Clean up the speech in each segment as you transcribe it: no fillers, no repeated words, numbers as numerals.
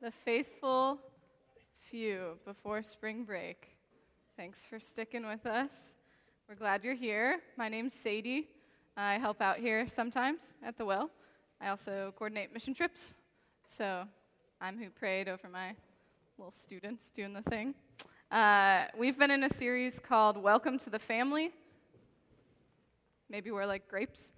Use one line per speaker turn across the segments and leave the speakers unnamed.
the faithful few before spring break. Thanks for sticking with us. We're glad you're here. My name's Sadie. I help out here sometimes at the well. I also coordinate mission trips, so I'm who prayed over my little students doing the thing. We've been in a series called Welcome to the Family. Maybe we're like grapes.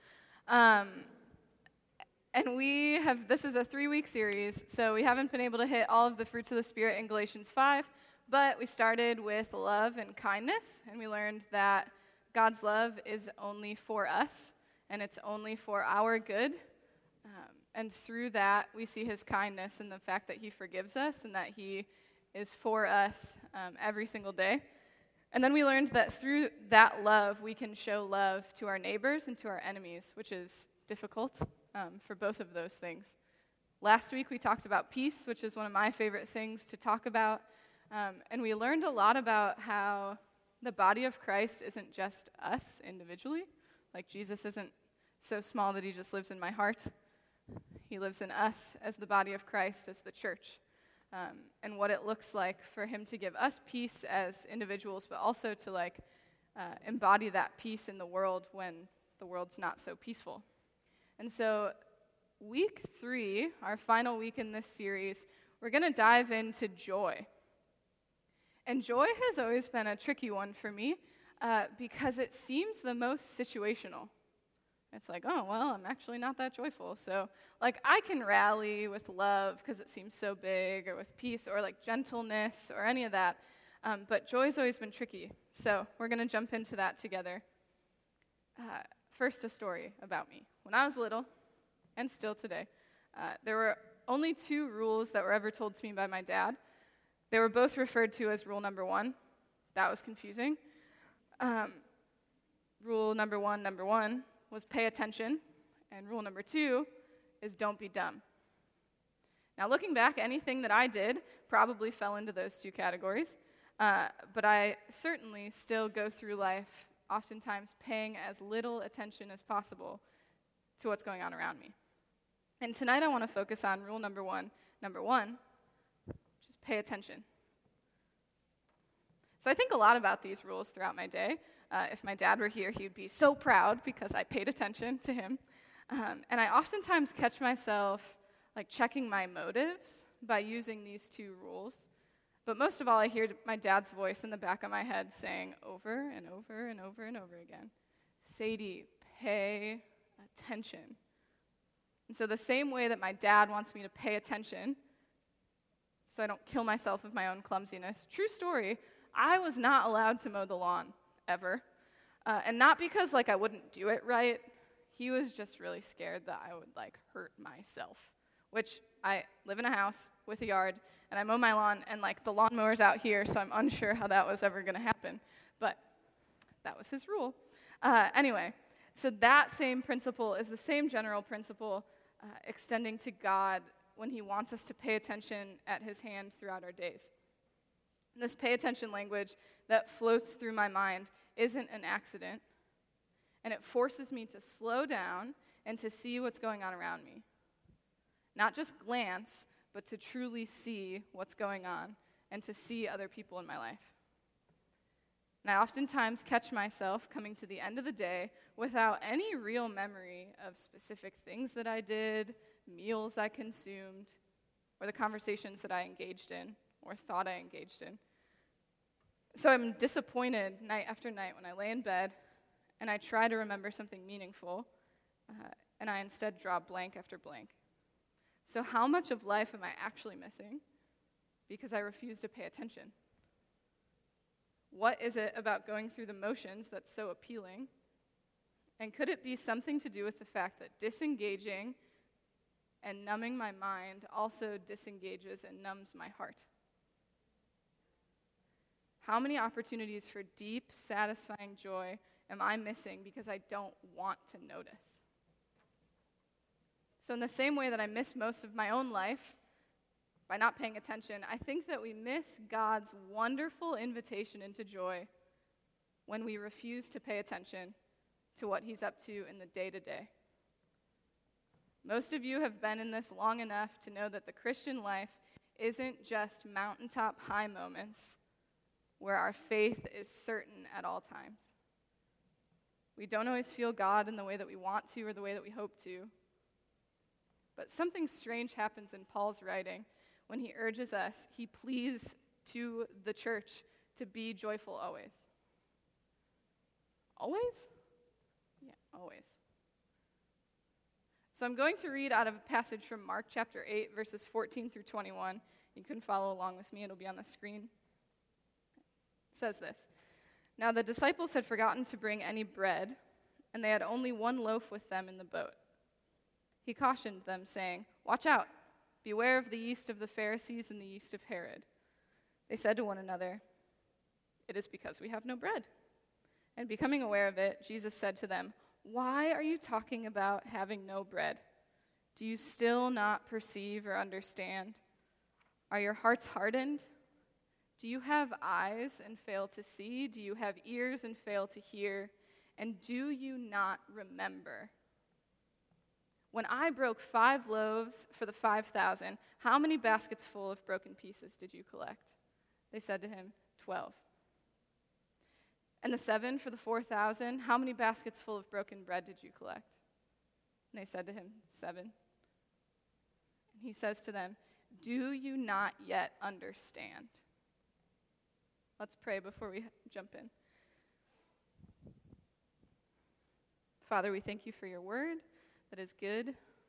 And this is a 3-week series, so we haven't been able to hit all of the fruits of the Spirit in Galatians 5, but we started with love and kindness, and we learned that God's love is only for us, and it's only for our good. And through that, we see his kindness and the fact that he forgives us and that he is for us every single day. And then we learned that through that love, we can show love to our neighbors and to our enemies, which is difficult for both of those things. Last week, we talked about peace, which is one of my favorite things to talk about. And we learned a lot about how the body of Christ isn't just us individually. Like Jesus isn't so small that he just lives in my heart. He lives in us as the body of Christ, as the church. And what it looks like for him to give us peace as individuals, but also to embody that peace in the world when the world's not so peaceful. And so week 3, our final week in this series, we're going to dive into joy. And joy has always been a tricky one for me because it seems the most situational. It's like, oh, well, I'm actually not that joyful. So, I can rally with love because it seems so big, or with peace, or gentleness, or any of that. But joy's always been tricky. So we're going to jump into that together. First, a story about me. When I was little, and still today, there were only 2 rules that were ever told to me by my dad. They were both referred to as rule number 1. That was confusing. Rule number one was pay attention, and rule number 2 is don't be dumb. Now, looking back, anything that I did probably fell into those 2 categories, but I certainly still go through life oftentimes paying as little attention as possible to what's going on around me. And tonight I want to focus on rule number one, which is pay attention. So I think a lot about these rules throughout my day. If my dad were here, he'd be so proud because I paid attention to him. And I oftentimes catch myself checking my motives by using these 2 rules. But most of all, I hear my dad's voice in the back of my head saying over and over and over and over again, Sadie, pay attention. And so the same way that my dad wants me to pay attention so I don't kill myself with my own clumsiness, true story, I was not allowed to mow the lawn, ever. And not because, I wouldn't do it right. He was just really scared that I would, hurt myself. Which, I live in a house with a yard, and I mow my lawn, and, the lawnmower's out here, so I'm unsure how that was ever going to happen. But that was his rule. Anyway, so that same principle is the same general principle extending to God when he wants us to pay attention at his hand throughout our days. This pay attention language that floats through my mind isn't an accident, and it forces me to slow down and to see what's going on around me. Not just glance, but to truly see what's going on and to see other people in my life. And I oftentimes catch myself coming to the end of the day without any real memory of specific things that I did, meals I consumed, or the conversations that I engaged in or thought I engaged in. So I'm disappointed night after night when I lay in bed and I try to remember something meaningful, and I instead draw blank after blank. So how much of life am I actually missing because I refuse to pay attention? What is it about going through the motions that's so appealing? And could it be something to do with the fact that disengaging and numbing my mind also disengages and numbs my heart? How many opportunities for deep, satisfying joy am I missing because I don't want to notice? So in the same way that I miss most of my own life by not paying attention, I think that we miss God's wonderful invitation into joy when we refuse to pay attention to what he's up to in the day-to-day. Most of you have been in this long enough to know that the Christian life isn't just mountaintop high moments where our faith is certain at all times. We don't always feel God in the way that we want to or the way that we hope to. But something strange happens in Paul's writing when he urges us, he pleads to the church to be joyful always. Always? Yeah, always. So I'm going to read out of a passage from Mark chapter 8, verses 14 through 21. You can follow along with me. It'll be on the screen. It says this. Now the disciples had forgotten to bring any bread, and they had only one loaf with them in the boat. He cautioned them, saying, "Watch out! Beware of the yeast of the Pharisees and the yeast of Herod." They said to one another, "It is because we have no bread." And becoming aware of it, Jesus said to them, "Why are you talking about having no bread? Do you still not perceive or understand? Are your hearts hardened? Do you have eyes and fail to see? Do you have ears and fail to hear? And do you not remember? When I broke 5 loaves for the 5,000, how many baskets full of broken pieces did you collect?" They said to him, 12. "And the 7 for the 4,000, how many baskets full of broken bread did you collect?" And they said to him, 7. And he says to them, "Do you not yet understand?" Let's pray before we jump in. Father, we thank you for your word that is good.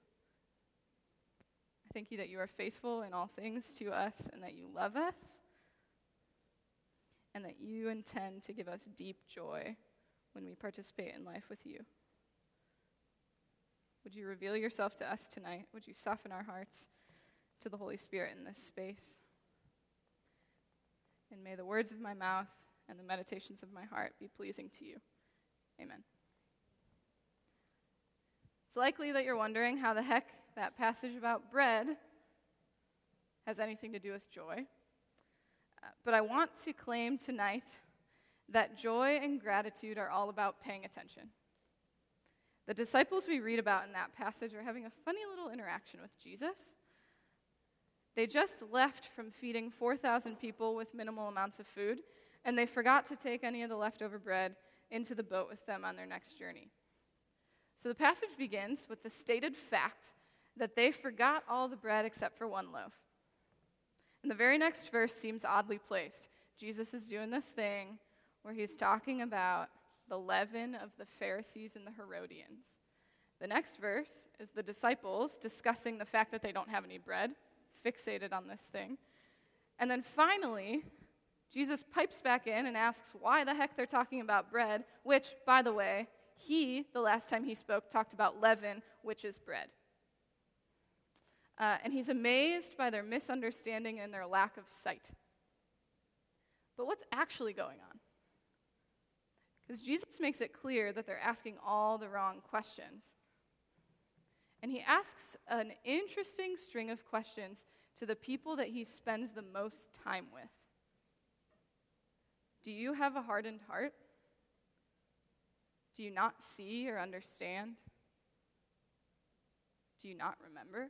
I thank you that you are faithful in all things to us and that you love us and that you intend to give us deep joy when we participate in life with you. Would you reveal yourself to us tonight? Would you soften our hearts to the Holy Spirit in this space? And may the words of my mouth and the meditations of my heart be pleasing to you. Amen. It's likely that you're wondering how the heck that passage about bread has anything to do with joy. But I want to claim tonight that joy and gratitude are all about paying attention. The disciples we read about in that passage are having a funny little interaction with Jesus. They just left from feeding 4,000 people with minimal amounts of food, and they forgot to take any of the leftover bread into the boat with them on their next journey. So the passage begins with the stated fact that they forgot all the bread except for 1 loaf. And the very next verse seems oddly placed. Jesus is doing this thing where he's talking about the leaven of the Pharisees and the Herodians. The next verse is the disciples discussing the fact that they don't have any bread, fixated on this thing. And then finally, Jesus pipes back in and asks why the heck they're talking about bread, which, by the way, the last time he spoke, talked about leaven, which is bread. And he's amazed by their misunderstanding and their lack of sight. But what's actually going on? Because Jesus makes it clear that they're asking all the wrong questions. And he asks an interesting string of questions to the people that he spends the most time with. Do you have a hardened heart? Do you not see or understand? Do you not remember?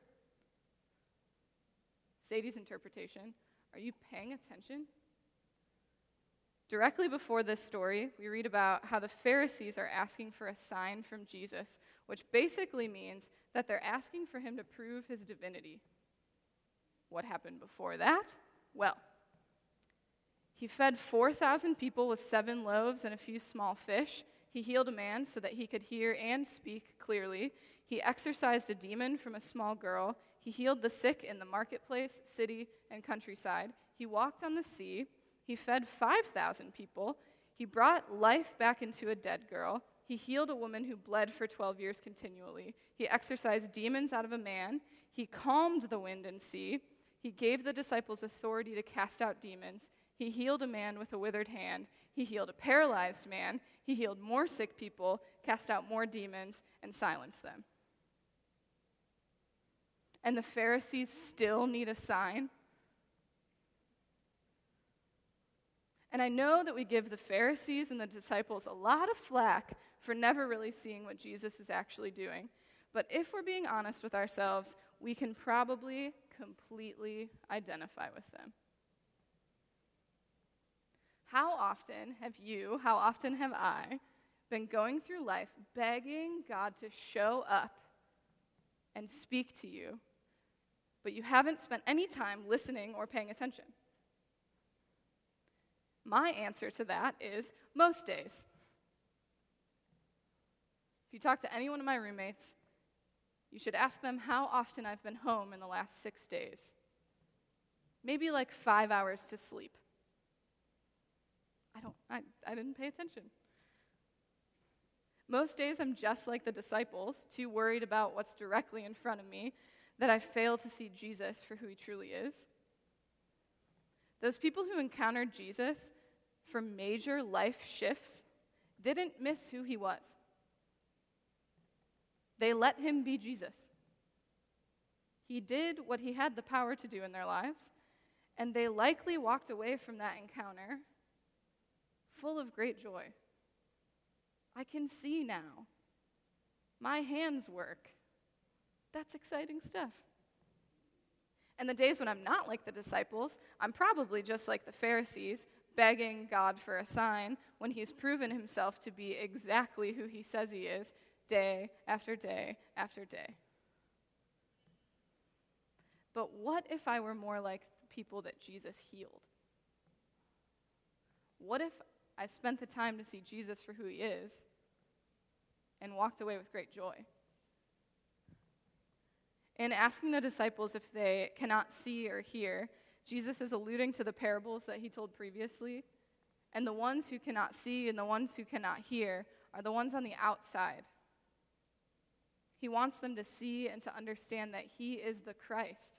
Sadie's interpretation, are you paying attention? Directly before this story, we read about how the Pharisees are asking for a sign from Jesus, which basically means that they're asking for him to prove his divinity. What happened before that? Well, he fed 4,000 people with 7 loaves and a few small fish. He healed a man so that he could hear and speak clearly. He exorcised a demon from a small girl. He healed the sick in the marketplace, city, and countryside. He walked on the sea. He fed 5,000 people. He brought life back into a dead girl. He healed a woman who bled for 12 years continually. He exorcised demons out of a man. He calmed the wind and sea. He gave the disciples authority to cast out demons. He healed a man with a withered hand. He healed a paralyzed man. He healed more sick people, cast out more demons, and silenced them. And the Pharisees still need a sign. And I know that we give the Pharisees and the disciples a lot of flack for never really seeing what Jesus is actually doing. But if we're being honest with ourselves, we can probably completely identify with them. How often have I been going through life begging God to show up and speak to you, but you haven't spent any time listening or paying attention? My answer to that is most days. If you talk to any one of my roommates, you should ask them how often I've been home in the last 6 days. Maybe like 5 hours to sleep. I didn't pay attention. Most days I'm just like the disciples, too worried about what's directly in front of me, that I fail to see Jesus for who he truly is. Those people who encountered Jesus for major life shifts didn't miss who he was. They let him be Jesus. He did what he had the power to do in their lives, and they likely walked away from that encounter full of great joy. I can see now. My hands work. That's exciting stuff. And the days when I'm not like the disciples, I'm probably just like the Pharisees, begging God for a sign when he's proven himself to be exactly who he says he is, day after day after day. But what if I were more like the people that Jesus healed? What if I spent the time to see Jesus for who he is and walked away with great joy? In asking the disciples if they cannot see or hear, Jesus is alluding to the parables that he told previously, and the ones who cannot see and the ones who cannot hear are the ones on the outside. He wants them to see and to understand that he is the Christ.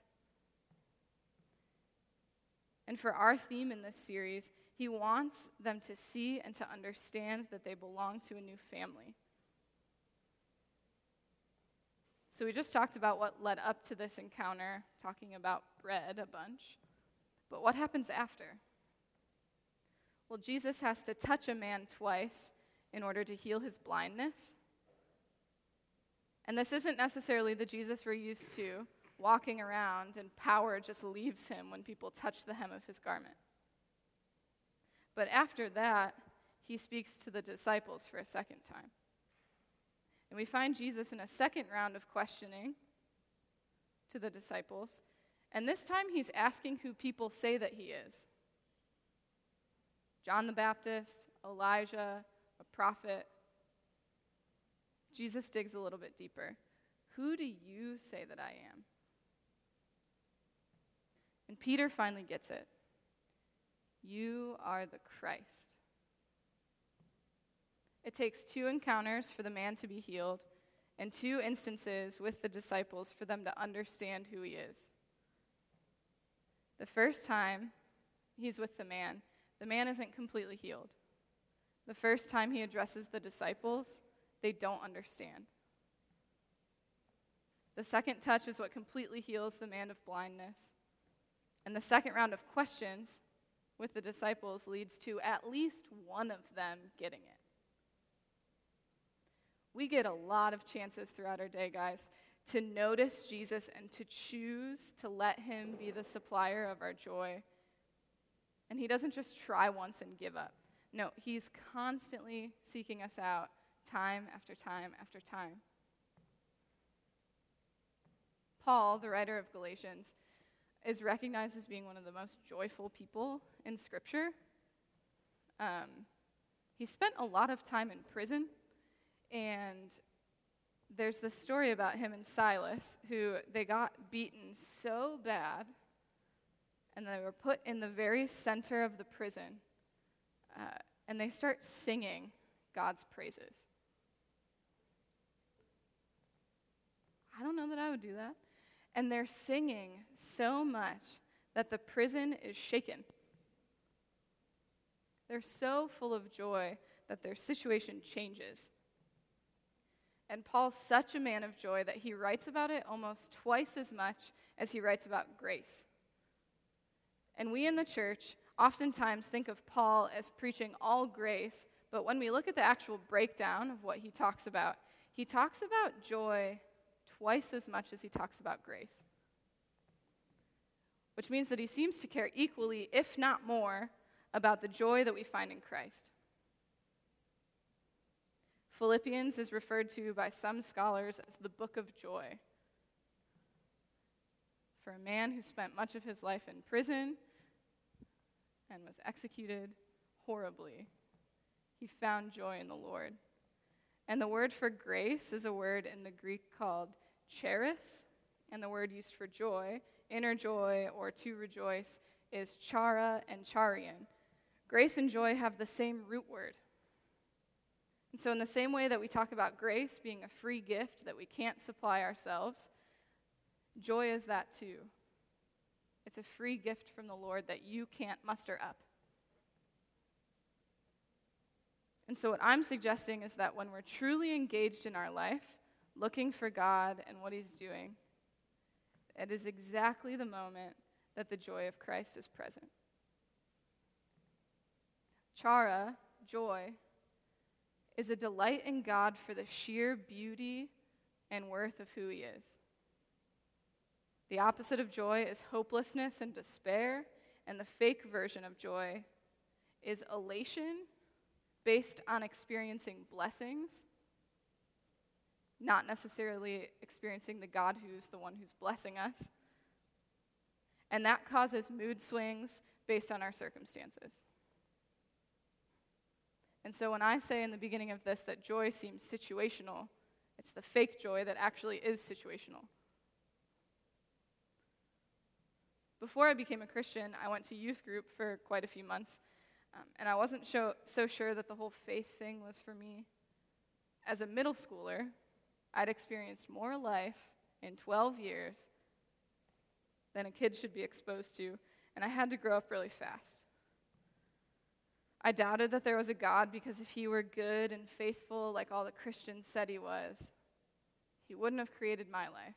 And for our theme in this series, he wants them to see and to understand that they belong to a new family. So we just talked about what led up to this encounter, talking about bread a bunch. But what happens after? Well, Jesus has to touch a man twice in order to heal his blindness. And this isn't necessarily the Jesus we're used to, walking around and power just leaves him when people touch the hem of his garment. But after that, he speaks to the disciples for a second time. And we find Jesus in a second round of questioning to the disciples. And this time he's asking who people say that he is. John the Baptist, Elijah, a prophet. Jesus digs a little bit deeper. Who do you say that I am? And Peter finally gets it. You are the Christ. It takes 2 encounters for the man to be healed and 2 instances with the disciples for them to understand who he is. The first time he's with the man isn't completely healed. The first time he addresses the disciples, they don't understand. The second touch is what completely heals the man of blindness. And the second round of questions with the disciples leads to at least one of them getting it. We get a lot of chances throughout our day, guys, to notice Jesus and to choose to let him be the supplier of our joy. And he doesn't just try once and give up. No, he's constantly seeking us out time after time after time. Paul, the writer of Galatians, is recognized as being one of the most joyful people in Scripture. He spent a lot of time in prison, and there's this story about him and Silas, who they got beaten so bad, and they were put in the very center of the prison, and they start singing God's praises. I don't know that I would do that. And they're singing so much that the prison is shaken. They're so full of joy that their situation changes. And Paul's such a man of joy that he writes about it almost twice as much as he writes about grace. And we in the church oftentimes think of Paul as preaching all grace, but when we look at the actual breakdown of what he talks about joy twice as much as he talks about grace. which means that he seems to care equally, if not more, about the joy that we find in Christ. Philippians is referred to by some scholars as the book of joy. For a man who spent much of his life in prison and was executed horribly, he found joy in the Lord. And the word for grace is a word in the Greek called charis, and the word used for joy, inner joy or to rejoice, is chara and charion. Grace and joy have the same root word. And so in the same way that we talk about grace being a free gift that we can't supply ourselves, joy is that too. It's a free gift from the Lord that you can't muster up. And so what I'm suggesting is that when we're truly engaged in our life, looking for God and what he's doing, it is exactly the moment that the joy of Christ is present. Chara, joy, is a delight in God for the sheer beauty and worth of who he is. The opposite of joy is hopelessness and despair, and the fake version of joy is elation based on experiencing blessings, not necessarily experiencing the God who's the one who's blessing us. And that causes mood swings based on our circumstances. And so when I say in the beginning of this that joy seems situational, it's the fake joy that actually is situational. Before I became a Christian, I went to youth group for quite a few months, and I wasn't so sure that the whole faith thing was for me. As a middle schooler, I'd experienced more life in 12 years than a kid should be exposed to, and I had to grow up really fast. I doubted that there was a God because if he were good and faithful like all the Christians said he was, he wouldn't have created my life.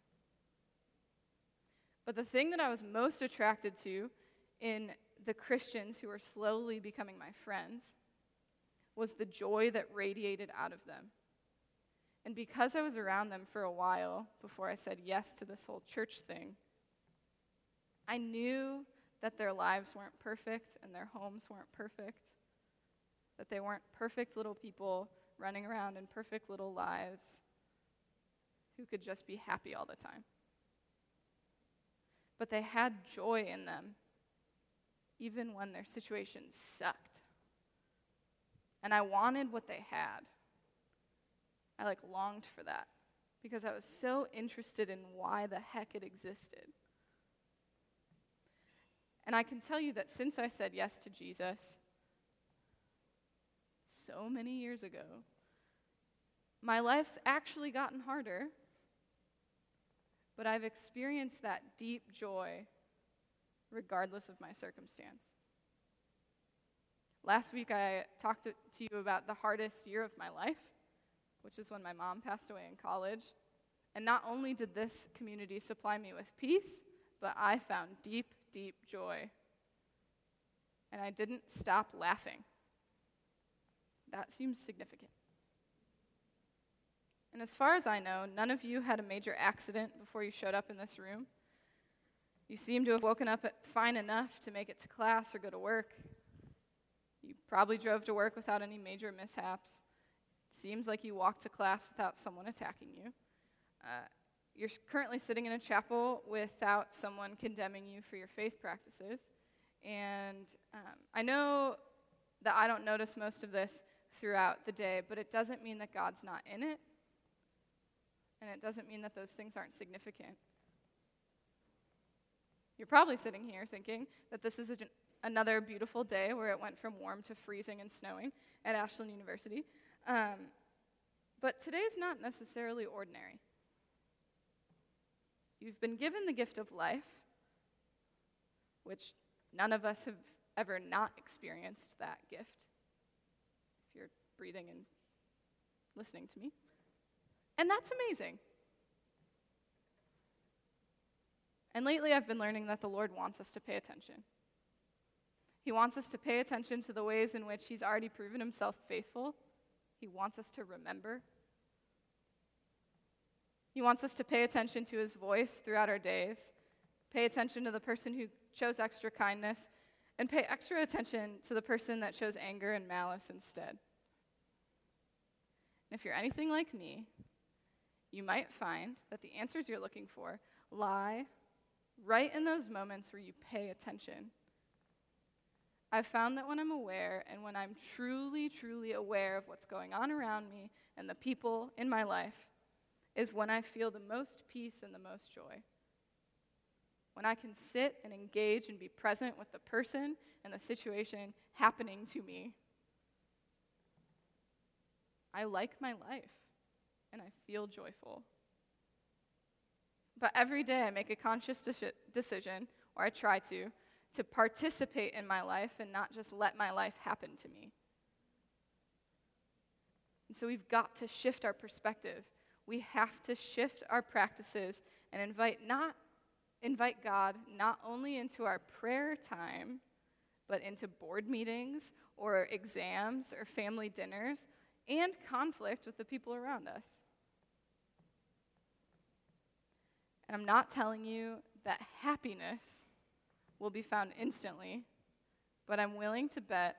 But the thing that I was most attracted to in the Christians who were slowly becoming my friends was the joy that radiated out of them. And because I was around them for a while before I said yes to this whole church thing, I knew that their lives weren't perfect and their homes weren't perfect, that they weren't perfect little people running around in perfect little lives who could just be happy all the time. But they had joy in them, even when their situations sucked. And I wanted what they had. I longed for that because I was so interested in why the heck it existed. And I can tell you that since I said yes to Jesus so many years ago, my life's actually gotten harder, but I've experienced that deep joy regardless of my circumstance. Last week I talked to you about the hardest year of my life, which is when my mom passed away in college. And not only did this community supply me with peace, but I found deep, deep joy. And I didn't stop laughing. That seems significant. And as far as I know, none of you had a major accident before you showed up in this room. You seem to have woken up fine enough to make it to class or go to work. You probably drove to work without any major mishaps. Seems like you walked to class without someone attacking you. You're currently sitting in a chapel without someone condemning you for your faith practices. And I know that I don't notice most of this throughout the day, but it doesn't mean that God's not in it. And it doesn't mean that those things aren't significant. You're probably sitting here thinking that this is another beautiful day where it went from warm to freezing and snowing at Ashland University. But today's not necessarily ordinary. You've been given the gift of life, which none of us have ever not experienced that gift, if you're breathing and listening to me. And that's amazing. And lately I've been learning that the Lord wants us to pay attention. He wants us to pay attention to the ways in which he's already proven himself faithful. He wants us to remember. He wants us to pay attention to his voice throughout our days Pay attention to the person who chose extra kindness, and pay extra attention to the person that chose anger and malice instead. And if you're anything like me, you might find that the answers you're looking for lie right in those moments where you pay attention. I've found that when I'm aware and when I'm truly, truly aware of what's going on around me and the people in my life is when I feel the most peace and the most joy. When I can sit and engage and be present with the person and the situation happening to me. I like my life and I feel joyful. But every day I make a conscious decision, or I try to participate in my life and not just let my life happen to me. And so we've got to shift our perspective. We have to shift our practices and invite God not only into our prayer time, but into board meetings or exams or family dinners and conflict with the people around us. And I'm not telling you that happiness will be found instantly, but I'm willing to bet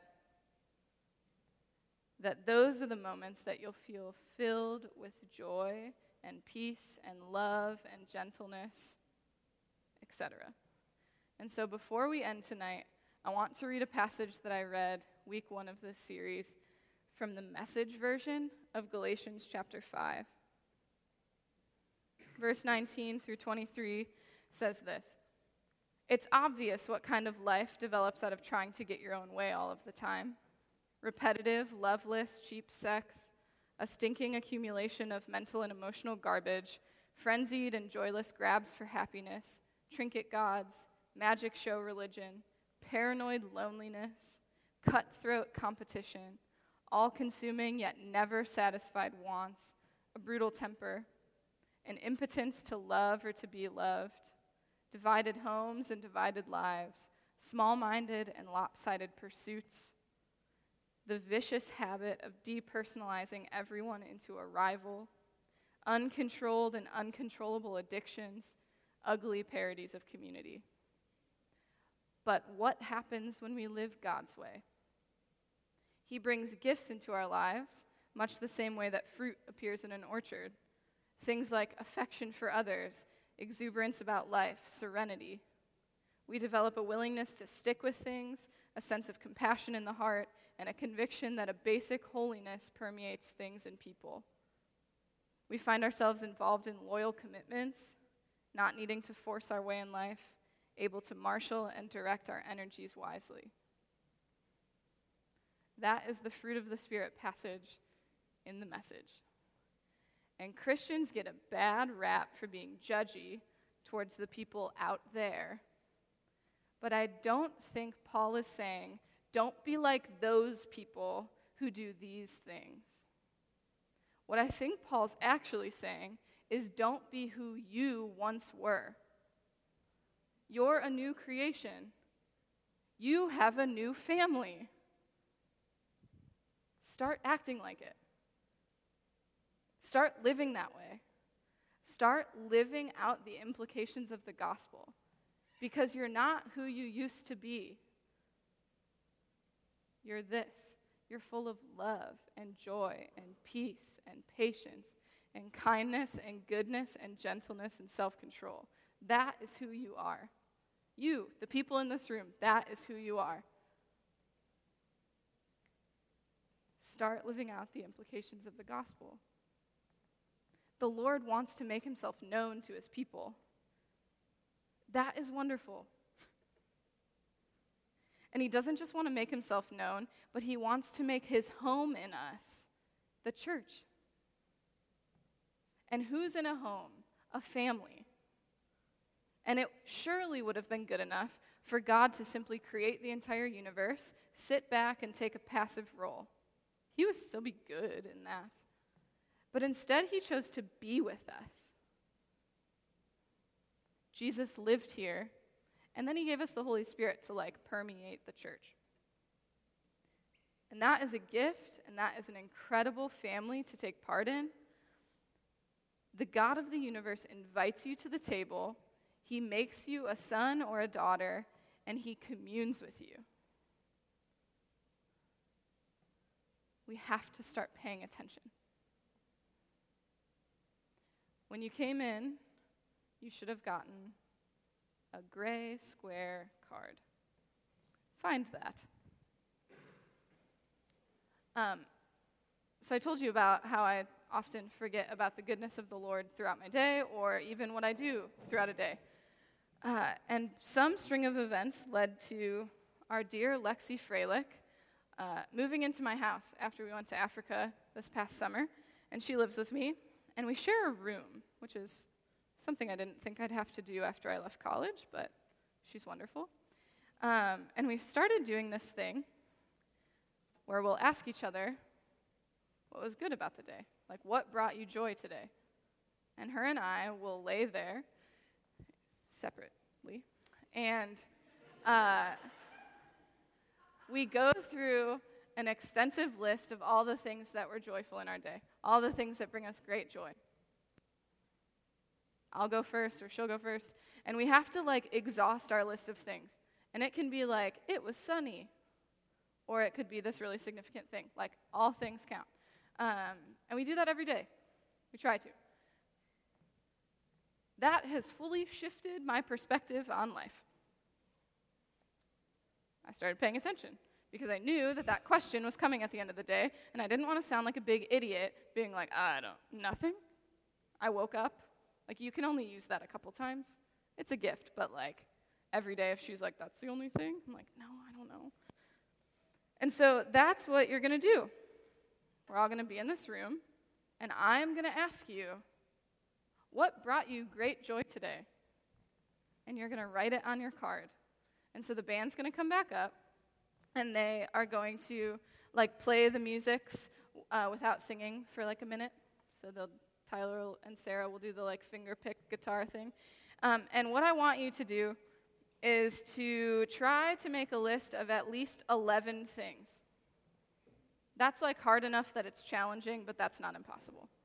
that those are the moments that you'll feel filled with joy and peace and love and gentleness, etc. And so before we end tonight, I want to read a passage that I read week 1 of this series from the Message version of Galatians chapter 5. Verse 19 through 23 says this: "It's obvious what kind of life develops out of trying to get your own way all of the time. Repetitive, loveless, cheap sex, a stinking accumulation of mental and emotional garbage, frenzied and joyless grabs for happiness, trinket gods, magic show religion, paranoid loneliness, cutthroat competition, all-consuming yet never satisfied wants, a brutal temper, an impotence to love or to be loved, divided homes and divided lives, small-minded and lopsided pursuits, the vicious habit of depersonalizing everyone into a rival, uncontrolled and uncontrollable addictions, ugly parodies of community." But what happens when we live God's way? He brings gifts into our lives, much the same way that fruit appears in an orchard. Things like affection for others, exuberance about life, serenity. We develop a willingness to stick with things, a sense of compassion in the heart, and a conviction that a basic holiness permeates things and people. We find ourselves involved in loyal commitments, not needing to force our way in life, able to marshal and direct our energies wisely. That is the fruit of the Spirit passage in the Message. And Christians get a bad rap for being judgy towards the people out there. But I don't think Paul is saying, don't be like those people who do these things. What I think Paul's actually saying is, don't be who you once were. You're a new creation. You have a new family. Start acting like it. Start living that way. Start living out the implications of the gospel, because you're not who you used to be. You're this. You're full of love and joy and peace and patience and kindness and goodness and gentleness and self-control. That is who you are. You, the people in this room, that is who you are. Start living out the implications of the gospel. The Lord wants to make himself known to his people. That is wonderful. And he doesn't just want to make himself known, but he wants to make his home in us, the church. And who's in a home? A family. And it surely would have been good enough for God to simply create the entire universe, sit back, and take a passive role. He would still be good in that. But instead, he chose to be with us. Jesus lived here, and then he gave us the Holy Spirit to permeate the church. And that is a gift, and that is an incredible family to take part in. The God of the universe invites you to the table. He makes you a son or a daughter, and he communes with you. We have to start paying attention. When you came in, you should have gotten a gray square card. Find that. So I told you about how I often forget about the goodness of the Lord throughout my day, or even what I do throughout a day. And some string of events led to our dear Lexi Freilich moving into my house after we went to Africa this past summer. And she lives with me, and we share a room, which is something I didn't think I'd have to do after I left college, but she's wonderful. And we've started doing this thing where we'll ask each other what was good about the day. Like, what brought you joy today? And her and I will lay there separately, and we go through an extensive list of all the things that were joyful in our day, all the things that bring us great joy. I'll go first, or she'll go first, and we have to, exhaust our list of things. And it can be like, it was sunny, or it could be this really significant thing, like all things count. And we do that every day. We try to. That has fully shifted my perspective on life. I started paying attention because I knew that question was coming at the end of the day, and I didn't want to sound like a big idiot being like, nothing. I woke up. You can only use that a couple times. It's a gift, but every day if she's like, that's the only thing, I'm like, no, I don't know. And so that's what you're going to do. We're all going to be in this room, and I'm going to ask you, what brought you great joy today? And you're going to write it on your card. And so the band's going to come back up, and they are going to play the musics without singing for a minute. So Tyler and Sarah will do the finger pick guitar thing. And what I want you to do is to try to make a list of at least 11 things. That's hard enough that it's challenging, but that's not impossible.